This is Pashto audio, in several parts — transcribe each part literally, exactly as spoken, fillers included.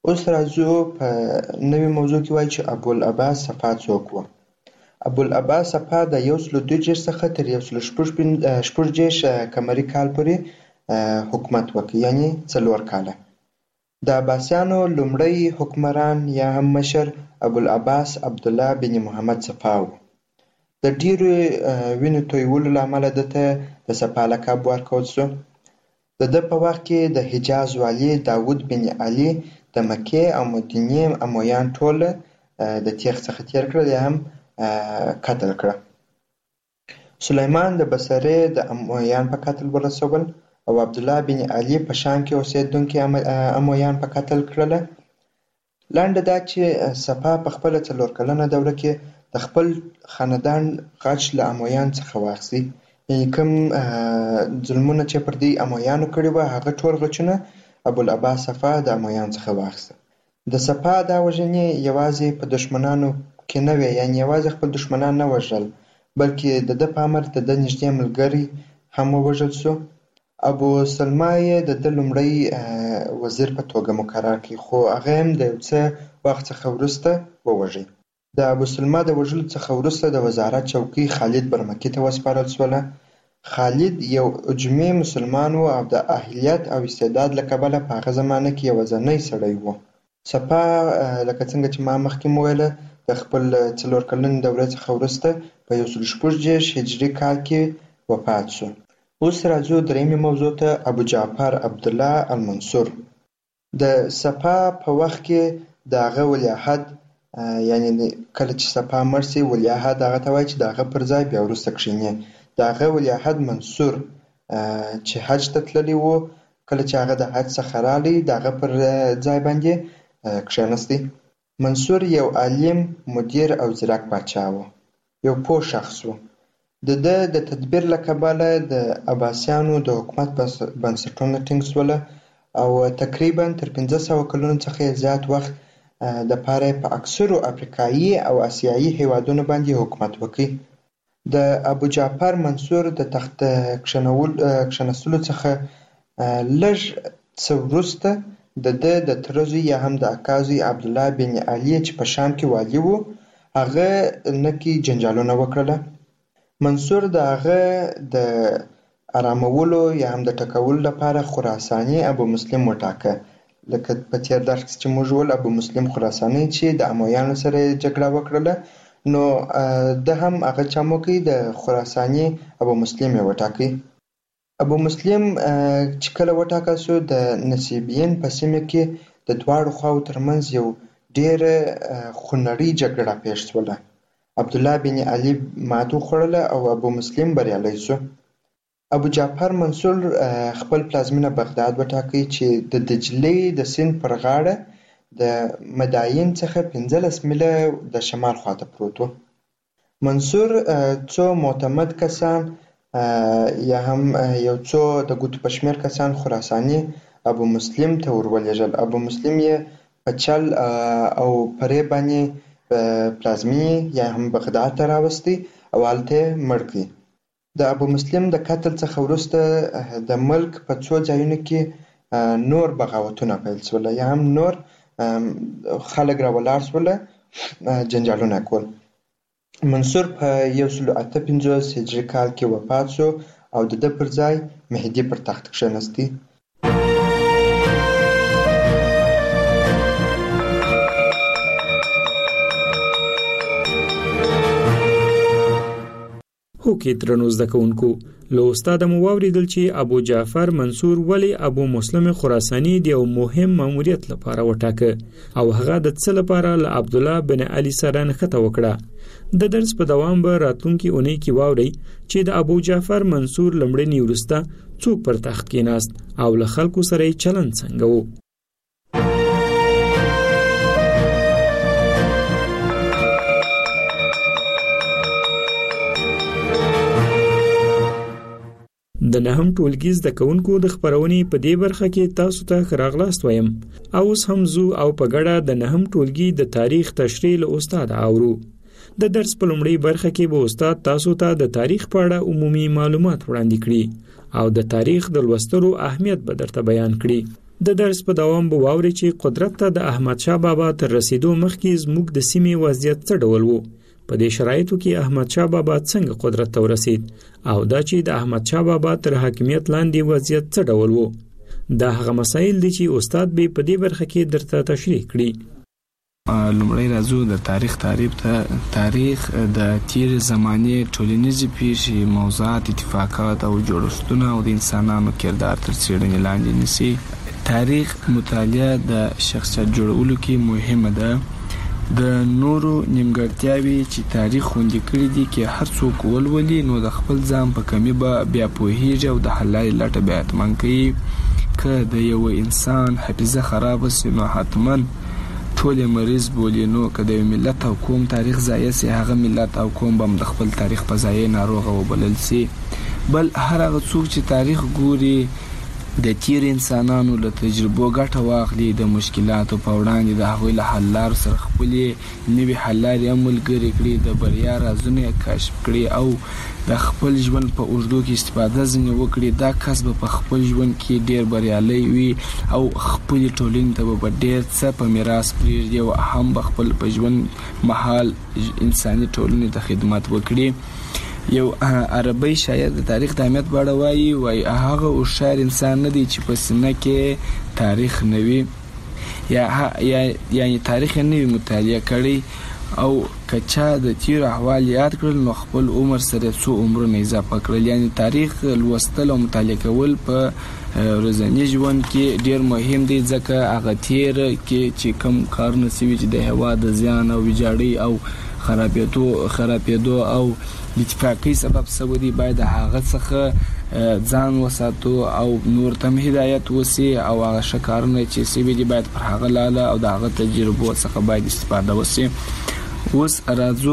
اوس راځو په نوې موضوع کې وایي چې ابوالعباس صفا څوک و. ابوالعباس صفا د یو سلو دوه دېرش څخه تر یو سلو شپږ پن- شپږ دېرش قمري کال پورې حکومت وکړ، یعنې څلور کاله. د عباسیانو لومړی حکمران یا هم مشر ابوالعباس عبدالله بن محمد صفا و. د ډېرو وینو تویولو له امله ده ته د صفا لقب ورکول شو. د ده په وخت کې د حجاز والي داود بن علي د مکې او مدینې امویان ټول د تیغ څخه تېر کړل یا هم قتل کړه. سلیمان د بصرې د امویان په قتل ورسول او عبدالله بن علي په شام کې اوسېدونکي امویان په قتل کړله. لنډه دا چې صفا په خپله څلور کلنه دوره کې د خپل خاندان غچ له امویان څخه واخیستی، یعنې کوم ظلمونه چې پر دوی امویانو کړي وه هغه ټول غچونه ابوالعباس صفا د امویانو څخه واخیسته. د صفا دا وژنې یوازې په دښمنانو کې نه وې، یعنې یوازې خپل دښمنان نه وژل بلکې د ده په امر د ده نږدې ملګري هم ووژل شو. ابو سلمه یې د ده لومړی وزیر په توګه مقرر کړ، خو هغه هم د یو څه وخت څخه وروسته ووژی. د ابو سلمه د وژلو څخه وروسته د وزارت چوکۍ خالد برمکي ته وسپارل شوله. خالد یو اجمي مسلمان و او د اهلیت او استعداد له کبله په هغه زمانه کې یوازینی سړی و. صفا لکه څنګه چې ما مخکې وویله د خپل څلور کلنې دورې څخه وروسته په یو سلو شپږ دېرش هجري کال کې وفات شو. اوس راځو درېیمې موضوع ته، ابو جعفر عبدالله المنصور. د صفا په وخت کې د هغه ولیعهد، یعنې کله چې صفا مړ شي ولیعهد هغه ته وایي چې د هغه پر ځای بیا وروسته کښېني. د هغه ولیعهد منصور چې حج ته تللی و، کله چې هغه د حج څخه راغلی د هغه پر ځای باندې کښېنستی. منصور یو عالم، مدیر او ځیرک پاچا و، یو پوه شخص و. د ده د تدبیر له کبله د عباسیانو د حکومت بنسټونه ټینګ شوله او تقریبا تر پنځه سوه کلونو څخه یې زیات وخت دپاره یې په اکثرو افریقایي او اسیایي هېوادونو باندې حکومت وکړ. د ابو جعفر منصور د تخت کښېنستلو څخه لږ څه وروسته د ده د تره زوی یا هم د اکا زوی عبدالله بن علي چې په شام کې والي و، هغه نکي جنجالونه وکړله. منصور د هغه د ارامولو یا هم د ټکولو لپاره خراساني ابو مسلم وټاکه. لکه په تېر درس کې چې موږ وویل ابو مسلم خراساني چې د امویانو سره یې جګړه وکړله، نو ده هم هغه چم وکړي د خراساني ابو مسلم یې وټاکئ. ابو مسلم چې کله وټاکل شو د نصیبین په سیمه کې د دواړو خواو ترمنځ یو ډېره خونړۍ جګړه پیښ شوله. عبدالله بن علي ماتې وخوړله او ابو مسلم بریالی شو. ابو جعفر منصور خپل پلازمینه بغداد وټاکئ چې د دجلې د سیند پر غاړه د مداین څخه پنځلس میله د شمال خواته پروت و. منصور څو معتمد کسان یا هم یو څو د ګوتو په شمېر کسان خراساني ابو مسلم ته ورولېږل. ابو مسلم یې په چل او فریب باندې پلازمینې یا هم بغداد ته راوستی او هلته یې مړ کړي. د ابو مسلم د قتل څخه وروسته د ملک په څو ځایونو کې نور بغاوتونه پیل شوله یا هم نور خلک راولاړ شوله، جنجالونه کول. منصور په یو سلو اته پنځوس هجري کال کې وفات شو او د ده پر ځای مهدي پر تخت کښېنستی. هوکې درنو زده کوونکو، له استاده مو واورېدل چې ابو جعفر منصور ولې ابو مسلم خراساني د یو مهم ماموریت لپاره وټاکه او هغه د څه لپاره له عبدالله بن علي سره نښته وکړه. د درس په دوام به راتلونکي اونۍ کې واورئ چې د ابو جعفر منصور لمړني وروسته څوک پر تخت کېناست او له خلکو سره یې چلند څنګه و. د نهم ټولګي زده کوونکو د خپرونې په دې برخه کې تاسو ته ښه راغلاست وایم. اوس هم ځو او په ګډه د نهم ټولګي د تاریخ تشریح له استاد اورو. د درس په لومړۍ برخه کې به استاد تاسو ته د تاریخ په اړه عمومي معلومات وړاندې کړي او د تاریخ د لوستلو اهمیت به درته بیان کړي. د درس په دوام به واوري چې قدرت ته د احمد شاه بابا تر رسیدو مخکې زموږ د سیمې وضعیت څه ډول وو، په دې شرایطو کې احمد شاه بابا څنګه قدرت ته ورسید، او دا چې د احمد شاه بابا تر حاکمیت لاندې وضعیت څه ډول وو. دا هغه مسایل دي چې استاد به په دې برخه کې درته تشریح کړي. لومړی راځو د تاریخ تعریف ته. تاریخ د تیر زمانې ټولنیزې پیښې، موضوعات، اتفاقات او جوړښتونه او د انسانانو کردار تر څېړنې لاندې نیسي. تاریخ مطالعه د شخصیت جوړولو کې مهمه ده. د نورو نیمګړتیاوې چې تاریخ خوندي کړي دي کې هر څوک ولولي نو د خپل ځان په کمی به بیا پوهیږي او د حل لارې لټه بیا حتما کوي. که د یو انسان حافظه خرابه سي نو حتما ټول مریض بولي. نو که د یو ملت او قوم تاریخ ضایع سي، هغه ملت او قوم به د خپل تاریخ په ضایع ناروغه وبلل سي. بل هر هغه څوک چې تاریخ ګوري د تیر انسانانو له تجربو ګټه واخلي، د مشکلاتو په وړاندې د هغوی له حل لارو سره خپلې نوي حل لارې هم ملګرې کړي، د بریا رازونه یې کشف کړي او د خپل ژوند په اوږدو کې استفاده ځینې وکړي. دا کس به په خپل ژوند کې ډېر بریالی وي او خپلې ټولنې ته به ډېر څه په میراث پرېږدي او هم به خپل په ژوند مهال انساني ټولنې ته خدمت وکړي. یو عربی شاعر د تاریخ د اهمیت په اړه وایي وایي هغه هوښیار انسان نه دی چې په سینه کې تاریخ نه وي یا یعنی تاریخ یې نه وي مطالعه کړی او که چا د تیرو احوال یاد کړل نو خپل عمر سره څو عمرونه اضافه کړل. یعنی تاریخ لوستل او مطالعه کول په ورځني ژوند کې ډېر مهم دی، ځکه هغه تیر کې چې کوم کارونه سوي چې د هېواد د زیان او ویجاړۍ او خرابېدو خرابېدو او د اتفاقۍ سبب سوي دي، باید هغه څخه ځان وساتو او نور ته هدایت وسي او هغه ښه کارونه چې سوي دي باید پر هغه لاله او د هغه تجربو څخه باید استفاده وسي. اوس راځو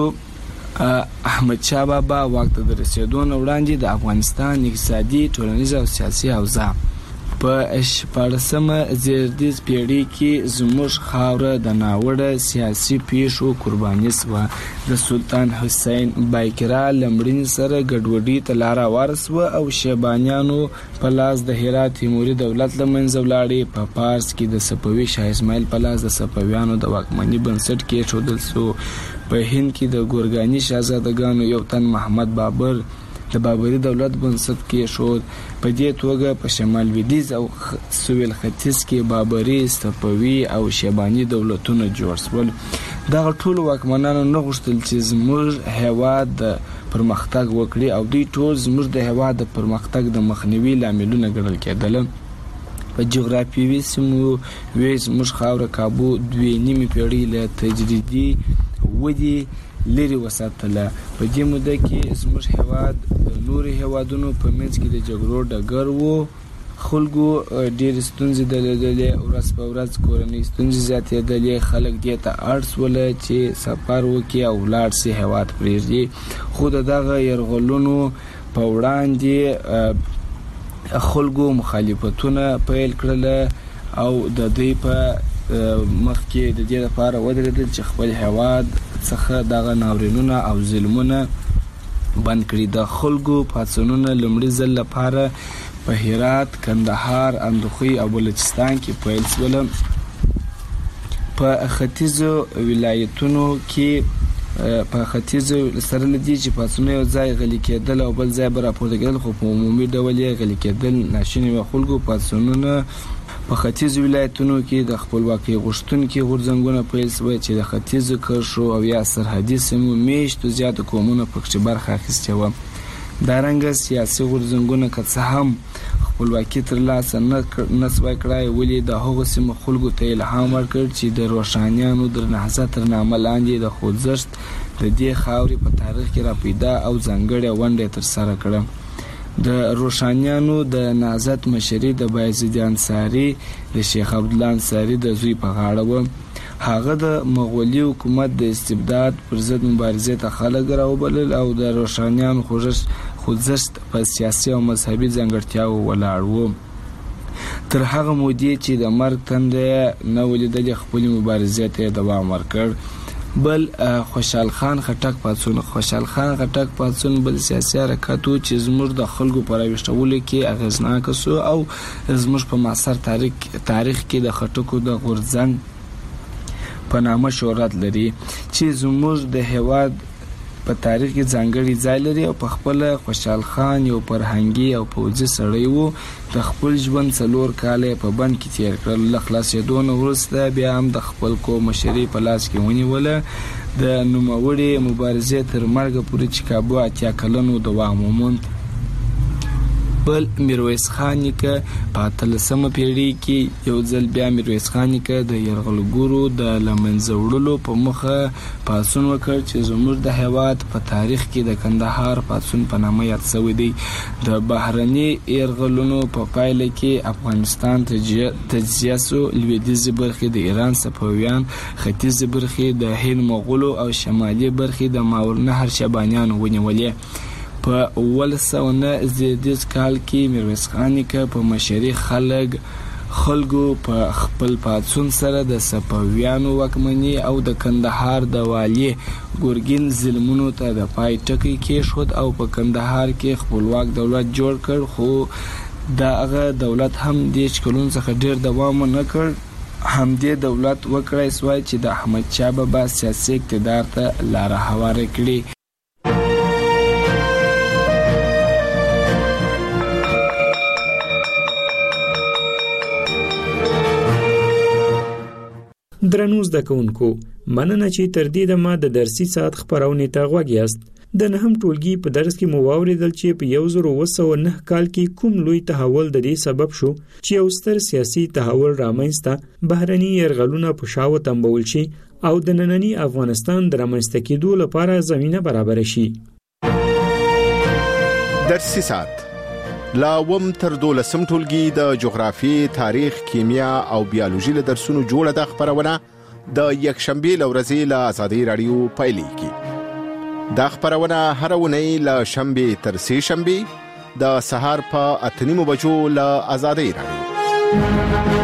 احمد شاه بابا واک ته د رسېدو نه وړاندې د افغانستان اقتصادي، ټولنیز او سیاسي اوضاع په شپاړسمه زېږدیز پیړۍ کې زموږ خاوره د ناوړه سیاسي پیښو قرباني شوه. د سلطان حسین بایقرا له مړینې سره ګډوډۍ ته لاره هواره شوه او شیبانیانو په لاس د هرات تیموري دولت له منځه ولاړې. په پارس کې د صفوي شاه اسماعیل په لاس د صفویانو د واکمنۍ بنسټ کېښودل شو. په هند کې د ګورګاني شهزادګانو یو تن محمد بابر د بابري دولت بنسټ کېښود. په دې توګه په شمال لویدیځ او سویل ختیځ کې بابري، صفوي او شیباني دولتونه جوړ شول. دغه ټول واکمنانو نه غوښتل چې زموږ هېواد د پرمختګ وکړي او دوی ټول زموږ د هېواد د پرمختګ د مخنیوي لاملونه ګڼل کېدل. په جغرافیوي سیمو وې زموږ خاوره کابو دوې نیمې پیړۍ له تجریدي ودې لري وساتله. په دې موده کې زموږ هېواد د نورو هېوادونو په منځ کې د جګړو ډګر و. خلکو ډېرې ستونزې درلودلې، ورځ په ورځ کورنۍ ستونزې زیاتېدلې. خلک دې ته اړ شول چې سفر وکړي او ولاړ شي هېواد پرېږدي. خو د دغه یرغلونو په وړاندې خلکو مخالفتونه پیل کړل او د دوی په مخ کې د دې لپاره ودرېدل چې خپل هېواد څخه دغه ناورینونه او ظلمونه بند کړي. د خلکو پاڅونونه لومړي ځل لپاره په هرات، کندهار، اندخوی او بلوچستان کې پیل شول. په ختیځو ولایتونو کې په ختیځو سره لدی چې پاڅونونه یو ځای غلي کېدل او بل ځای به راپورته کېدل، خو په عمومي ډول یې غلي کېدل ناشوني وو. خلکو پاڅونونه په ختیځو ولایتونو کې د خپلواکۍ غوښتونکي غورځنګونه پیل شوي چې د ختیځو کرښو او یا سرحدي سیمو میشتو زیاتو قومونو پکې برخه اخیستې وه. دارنګه سیاسي غورځنګونه که څه هم خپلواکي ترلاسه نه سوای کړای، ولې د هغو سیمو خلکو ته الهام ورکړ چې د روښانیانو د نهضت تر نامه لاندې د خوځښت د دې خاورې په تاریخ کې راپیدا او ځانګړې ونډه ترسره کړه. د روښانیانو د نهضت مشري د بایزید انصاري د شیخ عبدالله انصاري د زوی په غاړه وه. هغه د مغولي حکومت د استبداد پر ضد مبارزې ته خلک راوبلل او د روښانیانو خوځښت په سیاسي او مذهبي ځانګړتیاو ولاړ و. تر هغه مودې چې د مرګ تنده نه ولیدلې خپلې مبارزې ته یې دوام ورکړ. بل خوشحال خان خټک پاڅون خوشحال خان خټک پاڅون بل سیاسي حرکت و چې زموږ د خلکو پر راويشتولو کې اغیزناک سو او زموږ په معاصر تاریخ تاریخ کې د خټکو د غورځنګ په نامه شهرت لري چې زموږ د هیواد په تاریخ کې ځانګړي ځای لري او په خپل خوشحال خان یو فرهنګي او پوځي سړی وو. د خپل ژوند څلور کاله په بند کې تیر کړل. له خلاصېدو نه وروسته بیا هم د خپل قوم مشري په لاس کې ونیوله. د نوموړي مبارزې تر مرګ پورې چې کابو اتیا کلنو دوام وموند. بل میرویس خان نیکه په اتلسمه پیړۍ کې یو ځل بیا میرویس خان نیکه د یرغلګرو د لمنځه وړلو په مخه پاڅون وکړ چې زموږ د هیواد په تاریخ کې د کندهار پاڅون په نامه یاد شوی دی. د بهرني یرغلونو په پایله کې افغانستان تجزیه سو. لویدیځې برخې د ایران صفویان، ختیځې برخې د هند مغولو او شمالي برخې د ماورالنهر شیبانیانو ونیولې. په اوولس سوه نه زیږدیز کال کې میرویس خان نیکه په مشري خلک خلکو په خپل پاڅون سره د صفویانو واکمني او د کندهار د والي ګورګین ظلمونو ته د پای ټکی کېښود او په کندهار کې خپلواک دولت جوړ کړ. خو دغه دولت هم د کلونو څخه ډیر دوام نه کړ. همدې دولت وکړای سوای چې د احمد شاه بابا سیاسي اقتدار ته لاره هواره کړي. درنو زده کوونکو، مننه چې تر دې دمه د درسي ساعت خپرونې ته غوږ یاست. د نهم ټولګي په درس کې مو واورېدل چې په یو زر اوه سوه نه کال کې کوم لوی تحول د دې سبب شو چې یو ستر سیاسي تحول رامنځته بهرني یرغلونه په شا وتمبول شي او د ننني افغانستان د رامنځته کېدو لپاره زمینه برابر شي. درسي ساعت لا وم تر دولسم ټولګي د جغرافي، تاریخ، کیمیا او بیولوژي له درسونو جوړه د خبرونه د یکشنبه لورځي له آزادۍ رادیو پایلیږي. دا خبرونه هر اونۍ له شنبه تر سه شنبه د سهار په اته نیمو بجو له آزادۍ رادیو.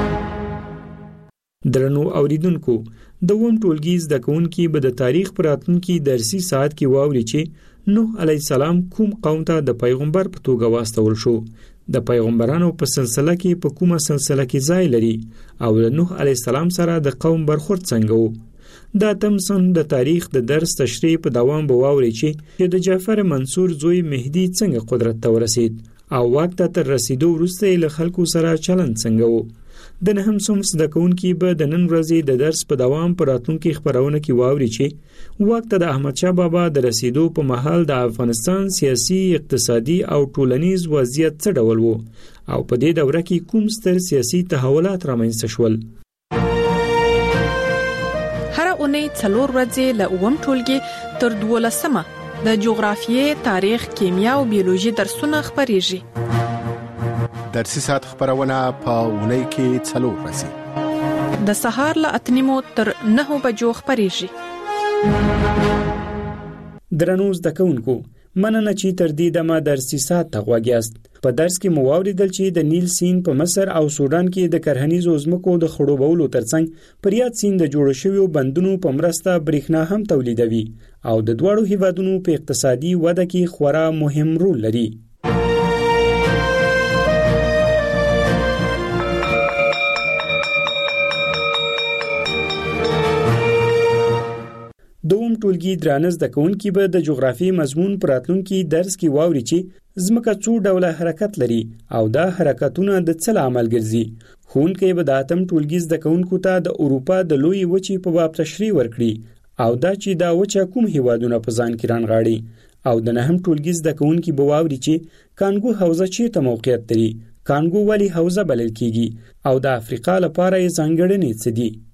درنو اوریدونکو، د وم ټولګي زده کوونکي به د تاریخ پر راتلونکي درسي ساعت کې واوري چې نوح علیه السلام کوم قوم ته د پیغمبر په توګه واستول شو، د پیغمبرانو په سلسله کې په کومه سلسله کې ځای لري او د نوح علیه السلام سره د قوم برخورد څنګه وو. دا تمسن د تاریخ د درس تشریح په دوام به واوري چې د جعفر منصور زوی مهدی څنګه قدرت ته ورسید او واک ته تر رسیدو وروسته له خلکو سره چلند څنګه وو. د نهم صنف زده کوونکي به د نن ورځې د درس په دوام په راتلونکي خپرونه کې واوري چې واک ته د احمد شاه بابا د رسیدو په مهال د افغانستان سیاسي، اقتصادي او ټولنیز وضعیت څه ډول وو او په دې دوره کې کوم ستر سیاسي تحولات رامنځته شول. هر اونۍ څلور ورځې له اووم ټولګي تر دولسمه د جغرافیې، تاریخ، کیمیا او بیولوژي درسونه خپریږي. درسي ساعت خبرونه په اونۍ کې څلور ورځې د سهار له اته نیمو تر نهو بجو خپریږي. درنو زده کوونکو، مننه چې تر دې دمه درسي ساعت ته غوږ یاست. په درس کې مو واورېدل چې د نیل سیند په مصر او سودان کې د کرهنیزو ځمکو د خړوبولو ترڅنګ پر یاد سیند د جوړ شویو بندونو په مرسته برېښنا هم تولیدوي او د دواړو هیوادونو په اقتصادي وده کې خورا مهم رول لري. دوم ټولګي درانه زده کوونکي به د جغرافي مضمون په راتلونکي درس کې واوري چې ځمکه څو ډوله حرکت لري او دا حرکتونه د څه لامل ګرځي. ښوونکی به د اتم ټولګي زده کوونکو ته د اروپا د لوی وچې په باب تشریح ورکړي او دا چې دا وچه کوم هیوادونه په ځان کې رانغاړي او د نهم ټولګي زده کوونکي به واوري چې کانګو حوزه چیرته موقعیت لري، کانګو ولې حوزه بلل کیږي او د افریقا لپاره یې ځانګړنې څه دي.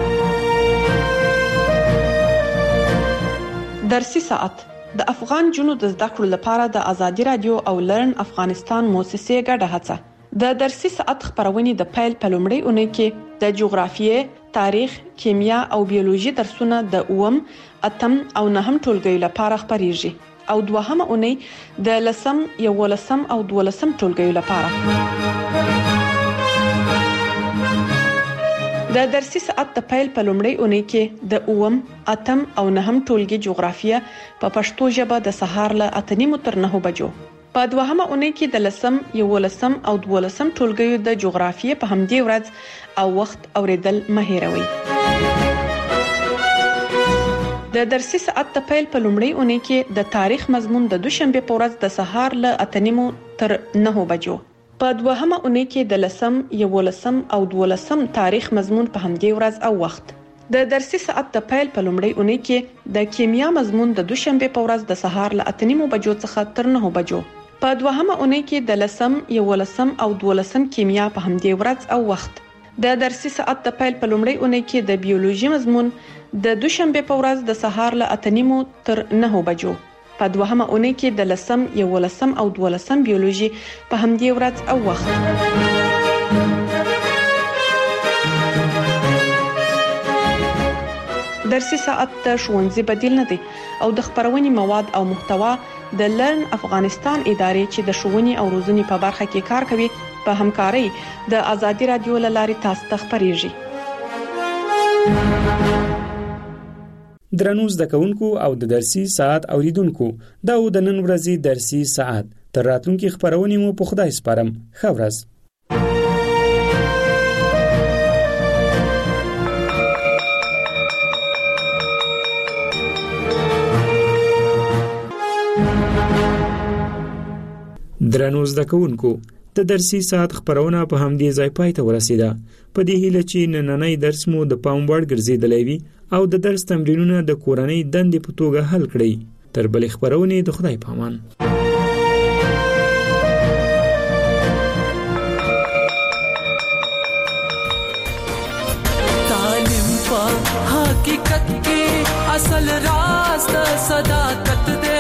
درسي ساعت د افغان جنو د زده کړو لپاره د ازادي رادیو او لرن افغانستان موسسې ګډه هڅه. د درسي ساعت خبرونه د پیل په لومړۍ اونۍ کې د جغرافیې، تاریخ، کیمیا او بیولوژي درسونه د اوم، اتم او نهم ټولګیو لپاره خبريږي او دوهمه اونۍ د لسم، یولسم او دولسم ټولګیو لپاره. د درسي ساعت د پیل په لومړۍ اونۍ کې د اووم، اتم او نهم ټولګي جغرافیه په پښتو ژبه د سهار له اته نیمو تر نهو بجو. په دوهمه اونۍ کې د لسم، یولسم او دولسم ټولګیو د جغرافیه په همدې ورځ او وخت اوریدل مه هېروئ. د درسي ساعت د پیل په لومړۍ اونۍ کې د تاریخ مضمون د دوشنبه په ورځ د سهار له اته نیمو تر نهو بجو. په دوهمه اونۍ کې د لسم، یولسم او دولسم تاریخ مضمون په همدې ورځ او وخت. د درسي ساعت د پیل په لومړۍ اونۍ کې د کیمیا مضمون د دوشنبه په ورځ د سهار له اته نیمو بجو څخه تر نهو بجو. په دوهمه اونۍ کې د لسم، یولسم او دولسم کیمیا په همدې ورځ او وخت. د درسي ساعت د پیل په لومړۍ اونۍ کې د بیولوژي مضمون د دوشنبه په ورځ د سهار له اته نیمو تر نهو بجو. په دوهمه اونۍ کې د لسم، یولسم او دولسم بیولوژي په همدې ورځ او وخت. درسي ساعت د ښوونځي بدیل نه دی او د خبرونې مواد او محتوا د لرن افغانستان ادارې چې د ښوونې او روزنې په برخه کې کار کوي په همکارۍ د ازادي رادیو له لارې تاسو ته خبريږي. درنو زده کوونکو او د درسي ساعت اوریدونکو دا و د نن ورځې درسي ساعت. تر راتلونکي خبرونې مو په خدای سپارم. ښه ورځ. درنو زده کوونکو د درسي ساعت خبرونه په همدې ځای پای ته ورسیده. په دې هیله چې نننی درس مو د پام وړ ګرځېدلی وي او د درس تمرینونه د کورنۍ دندې په توګه حل کړئ. تر بلې خبرونې د خدای پامان. تعلیم په حقیقت کې اصل راز د صداقت دی.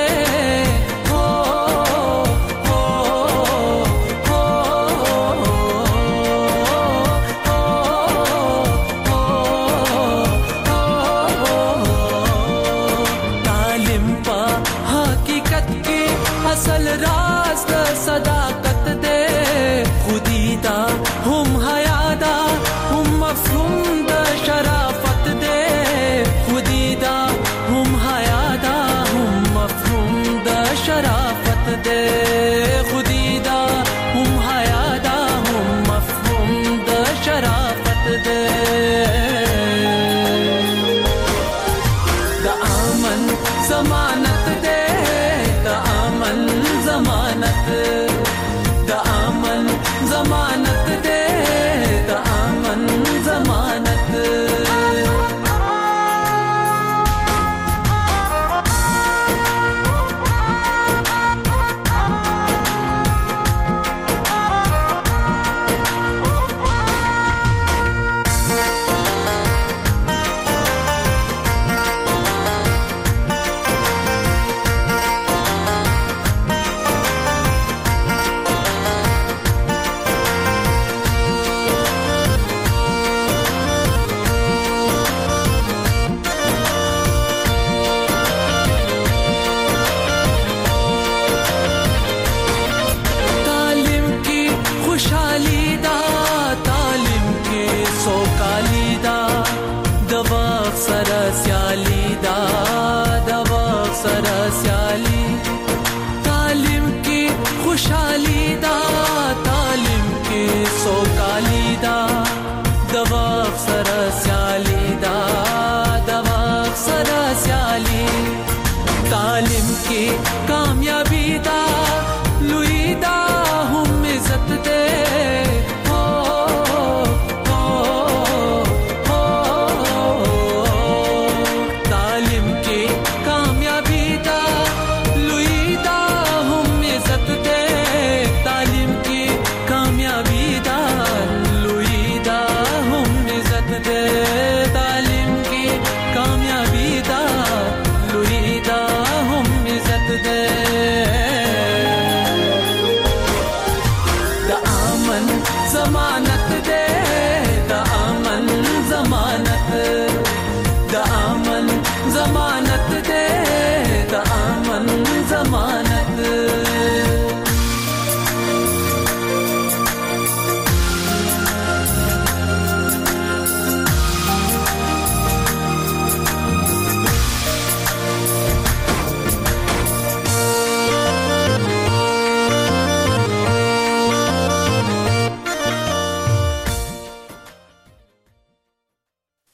تعلیم کې